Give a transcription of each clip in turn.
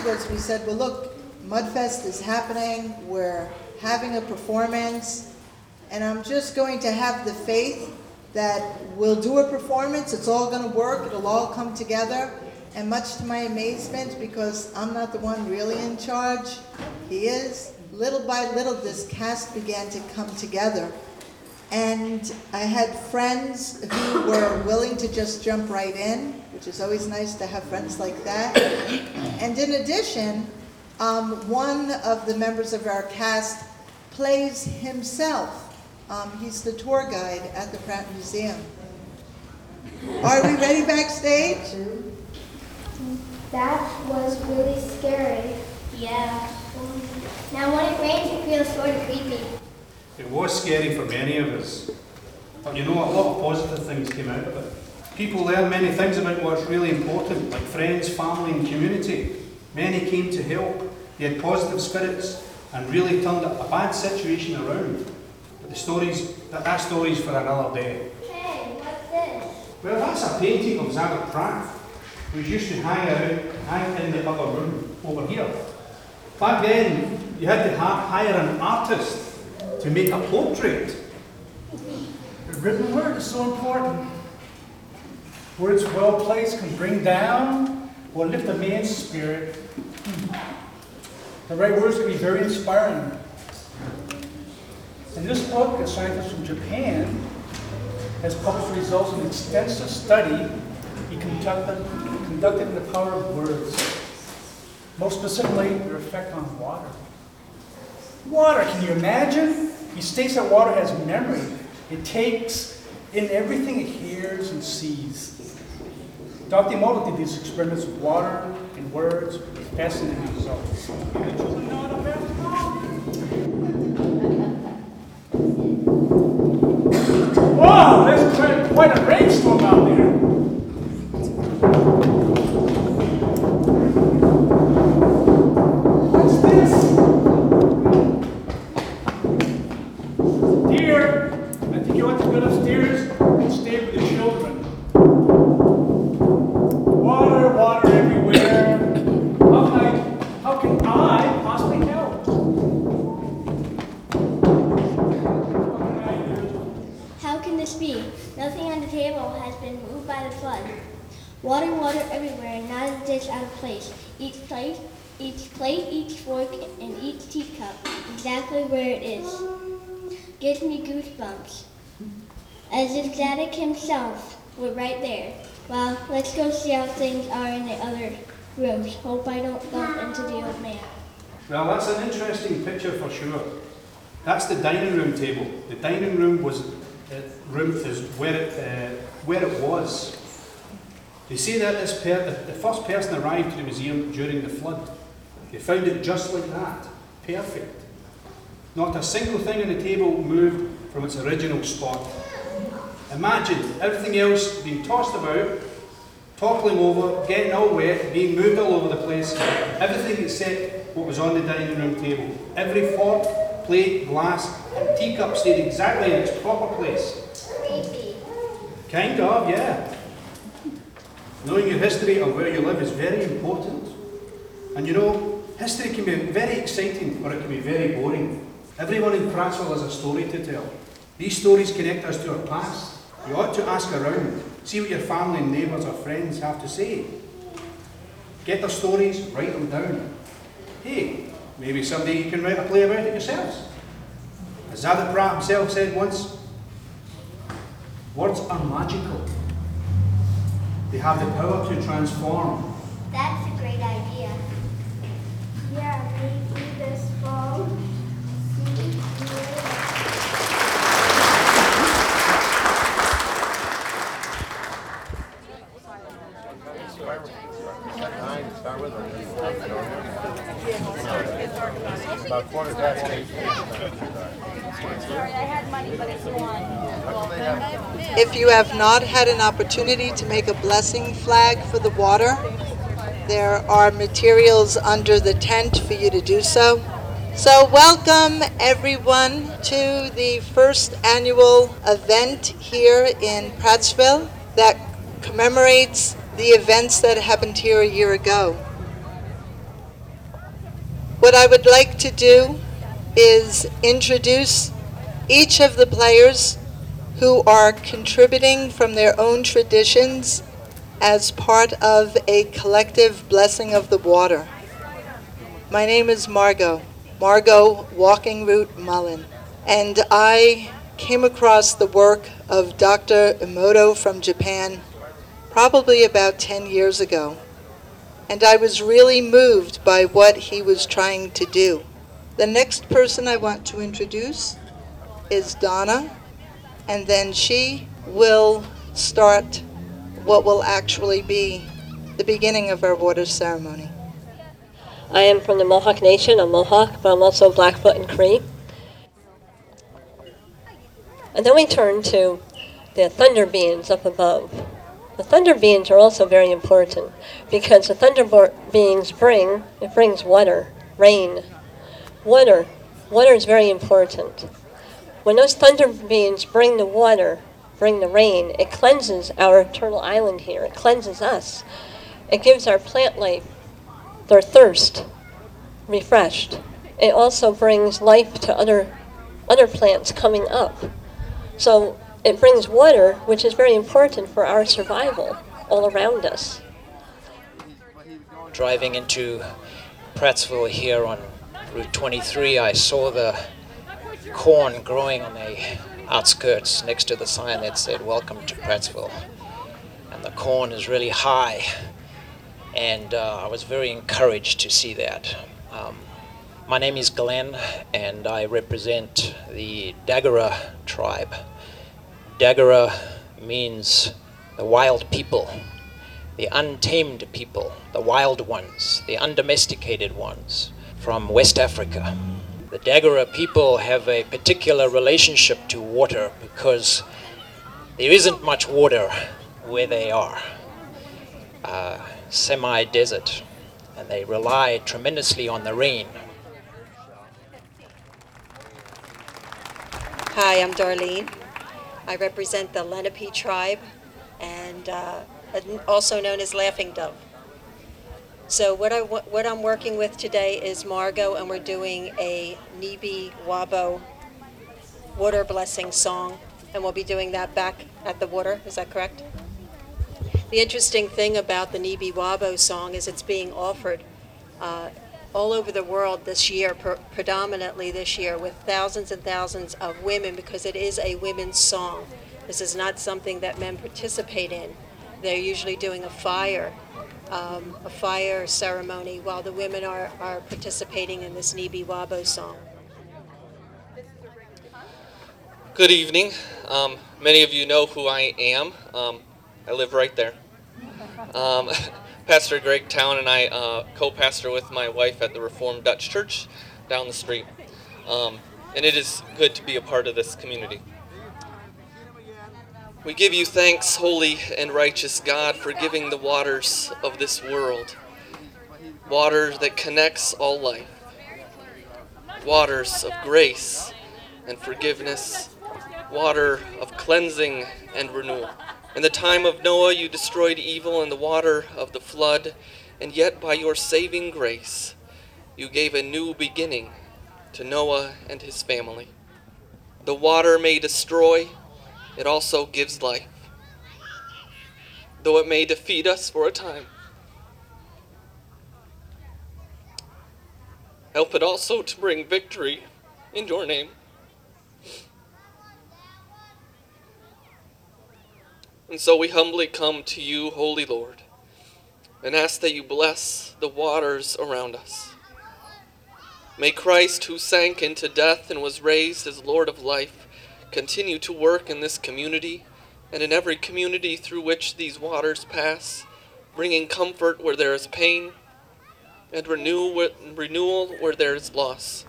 was we said, well, look, Mudfest is happening. We're having a performance. And I'm just going to have the faith that we'll do a performance. It's all going to work. It'll all come together. And much to my amazement, because I'm not the one really in charge, he is, little by little this cast began to come together. And I had friends who were willing to just jump right in, which is always nice to have friends like that. And in addition, one of the members of our cast plays himself. He's the tour guide at the Pratt Museum. Are we ready backstage? That was really scary. Yeah. Now when it rains, it feels sort of creepy. It was scary for many of us. But you know, a lot of positive things came out of it. People learned many things about what's really important, like friends, family and community. Many came to help. They had positive spirits and really turned a bad situation around. But that story's for another day. Hey, what's this? Well, that's a painting of Zabert Pratt, who used to hang in the other room over here. Back then, you had to hire an artist to make a portrait. The written word is so important. Words well placed can bring down or lift a man's spirit. The right words can be very inspiring. In this book, a scientist from Japan has published results of an extensive study he conducted in the power of words. Most specifically, their effect on water. Water, can you imagine? He states that water has memory. It takes in everything it hears and sees. Dr. Emoto did these experiments with water and words with fascinating results. Wow, there's quite a rainstorm out there. What's this? Dear, I think you ought to go upstairs and stay with the children. Water everywhere. How can I possibly help? What can I do? How can this be? Nothing on the table has been moved by the flood. Water everywhere, not a dish out of place. Each plate, each fork, and each teacup, exactly where it is. Gives me goosebumps. As if Zadok himself were right there. Well, let's go see how things are in the other rooms. Hope I don't bump into the old man. Well, that's an interesting picture for sure. That's the dining room table. The dining room is where it was. They say that the first person arrived to the museum during the flood. They found it just like that, perfect. Not a single thing on the table moved from its original spot. Imagine everything else being tossed about, toppling over, getting all wet, being moved all over the place. Everything except what was on the dining room table. Every fork, plate, glass, and teacup stayed exactly in its proper place. Creepy. Kind of, yeah. Knowing your history of where you live is very important. And you know, history can be very exciting or it can be very boring. Everyone in Prattsville has a story to tell. These stories connect us to our past. You ought to ask around, see what your family and neighbours or friends have to say. Get their stories, write them down. Hey, maybe someday you can write a play about it yourselves. As Zadok Pratt himself said once, words are magical. They have the power to transform. That's a great idea. Yeah, maybe this fall. About quarter past 8. Sorry, I had money, but it's gone. If you have not had an opportunity to make a blessing flag for the water, there are materials under the tent for you to do so. So welcome everyone to the first annual event here in Prattsville that commemorates the events that happened here a year ago. What I would like to do is introduce each of the players who are contributing from their own traditions as part of a collective blessing of the water. My name is Margot Walking Route Mullen, and I came across the work of Dr. Emoto from Japan probably about 10 years ago, and I was really moved by what he was trying to do. The next person I want to introduce is Donna, and then she will start what will actually be the beginning of our water ceremony. I am from the Mohawk Nation. I'm Mohawk, but I'm also Blackfoot and Cree. And then we turn to the thunder beings up above. The thunder beings are also very important because the thunder beings brings water, rain. Water is very important. When those thunder beings bring the water, bring the rain, it cleanses our eternal island here. It cleanses us. It gives our plant life their thirst refreshed. It also brings life to other plants coming up. So it brings water, which is very important for our survival all around us. Driving into Prattsville here on Route 23, I saw the corn growing on the outskirts next to the sign that said, "Welcome to Prattsville." And the corn is really high, and I was very encouraged to see that. My name is Glenn, and I represent the Dagara tribe. Dagara means the wild people, the untamed people, the wild ones, the undomesticated ones from West Africa. The Dagara people have a particular relationship to water because there isn't much water where they are. Semi-desert, and they rely tremendously on the rain. Hi, I'm Darlene. I represent the Lenape tribe, and also known as Laughing Dove. So what I'm working with today is Margot, and we're doing a Nibi Wabo water blessing song, and we'll be doing that back at the water. Is that correct? The interesting thing about the Nibi Wabo song is it's being offered all over the world this year, predominantly this year, with thousands and thousands of women, because it is a women's song. This is not something that men participate in. They're usually doing a fire ceremony while the women are participating in this Nibi Wabo song. Good evening. Many of you know who I am. I live right there. Pastor Greg Town and I co-pastor with my wife at the Reformed Dutch Church down the street. And it is good to be a part of this community. We give you thanks, holy and righteous God, for giving the waters of this world, water that connects all life, waters of grace and forgiveness, water of cleansing and renewal. In the time of Noah, you destroyed evil in the water of the flood, and yet by your saving grace, you gave a new beginning to Noah and his family. The water may destroy, it also gives life. Though it may defeat us for a time, help it also to bring victory in your name. And so we humbly come to you, Holy Lord, and ask that you bless the waters around us. May Christ, who sank into death and was raised as Lord of life, continue to work in this community and in every community through which these waters pass, bringing comfort where there is pain and renewal where there is loss.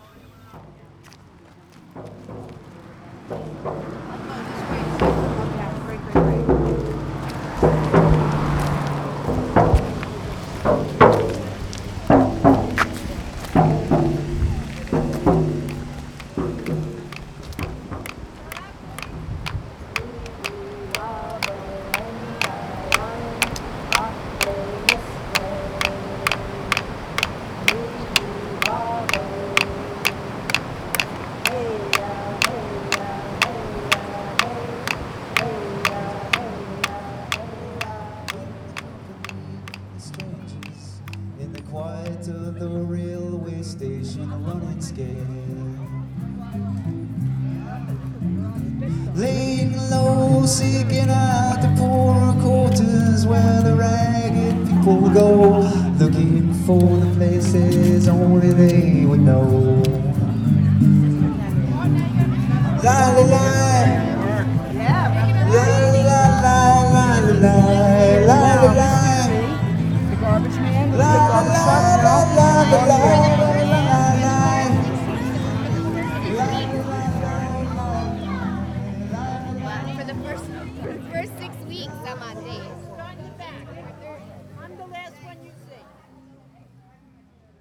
scared. Laying low, seeking out the poorer quarters where the ragged people go, looking for the places only they would know. La la la, la la la la la la la la. The garbage man, the La garbage la truck, la la la la la. For the first 6 weeks, I'm on days.